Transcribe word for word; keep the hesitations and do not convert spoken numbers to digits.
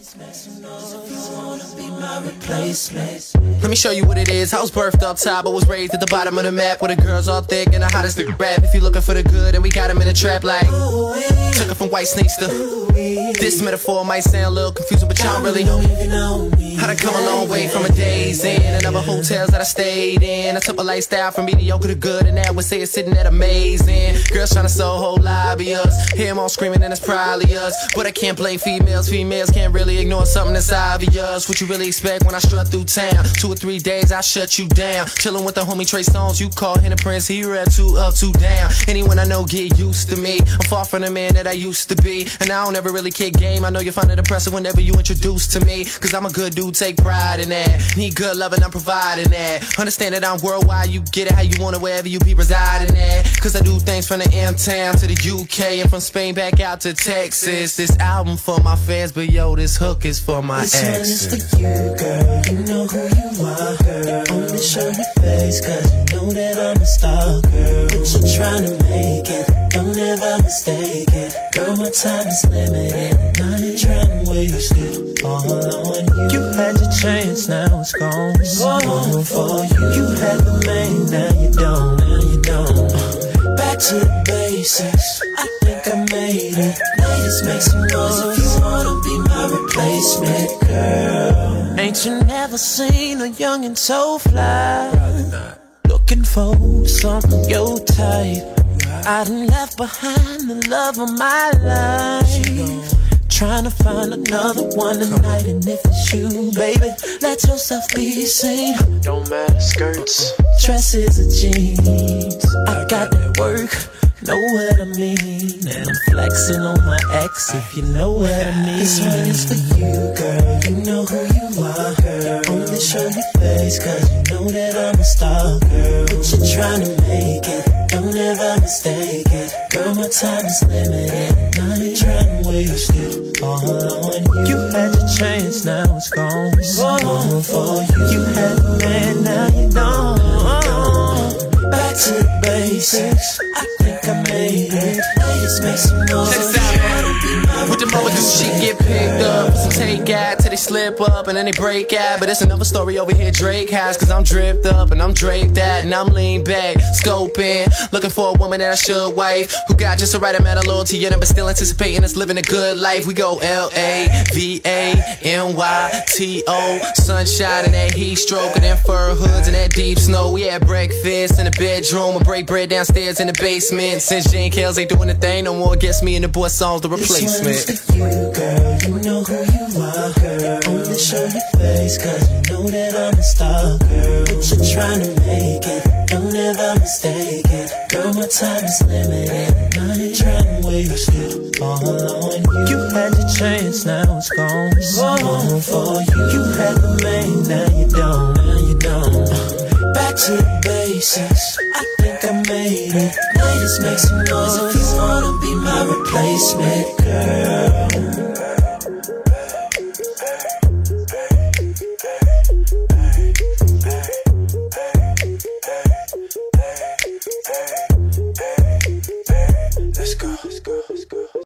Let me show you what it is. I was birthed up top, but was raised at the bottom of the map, where the girls all thick and the hottest nigga rap. If you looking for the good, and we got him in a trap like took it from white snakes to this metaphor might sound a little confusing, but y'all really how to come a long way from a days in and other hotels that I stayed in. I took my lifestyle from mediocre to good, and now would say it's sitting at amazing. Girls trying to sell whole lobby us, hear them all screaming and it's probably us. But I can't blame females, females can't really ignore something that's obvious. What you really expect when I strut through town? Two or three days I shut you down. Chillin' with the homie Trey Songz, you call him the prince, he rap two up, two down. Anyone I know get used to me, I'm far from the man that I used to be, and I don't ever really kick game. I know you find it impressive whenever you introduce to me, cause I'm a good dude, take pride in that. Need good loving, I'm providing that. Understand that I'm worldwide, you get it how you want it, wherever you be residing at. Cause I do things from the M-Town to the U K, and from Spain back out to Texas. This album for my fans, but yo, this hook is for my this exes. This one is for you, girl, you know who you are, girl. Only show your face, cause you know that I'm a star, girl. But you're trying to make it, don't ever mistake it. Girl, my time is limited, and I ain't trying to waste it all on you. You had your chance, now it's gone. It's gone for you. You had the man, now you don't, now you don't. Back to the basics, I think I made it. Ladies, make some noise if you wanna be my replacement, girl. Ain't you never seen a youngin' so fly? Looking for something your type. I done left behind the love of my life, trying to find another one tonight. And if it's you, baby, let yourself be seen. Don't matter skirts, dresses or jeans, I got that work, know what I mean. And I'm flexing on my ex, if you know what I mean. This one is for you, girl, you know who you are, girl. Only show your face, cause you know that I'm a star, girl. But you're trying to make it, don't ever mistake it. Girl, my time is limited, and I ain't trying to waste it all on you. You had your chance, now it's gone. It's gone for you. You had the man, now you don't. Back to the basics, I think I made it. Ladies, make some noise. With the moment this shit get picked up, some take out till they slip up and then they break out. But it's another story over here Drake has, cause I'm dripped up and I'm draped out and I'm lean back, scoping, looking for a woman that I should wife, who got just the right amount of loyalty in her, but still anticipating us living a good life. We go L A V A N Y T O, sunshine and that heat stroke and them fur hoods and that deep snow. We had breakfast in the bedroom, and break bread downstairs in the basement. Since Jane Kells ain't doing the thing no more, guess me and the boy Songs the replacement. This one's for you, girl, you know who you are, girl. Only show your face, cause you know that I'm a star, girl. But you're trying to make it, don't ever mistake it. Girl, my time is limited, and I ain't trying to waste it all on you. You had your chance, now it's gone. It's gone for you. You had the man, now you don't, now you don't. Back to the basics, I think I made it. Ladies, make some noise if you wanna be my replacement, girl.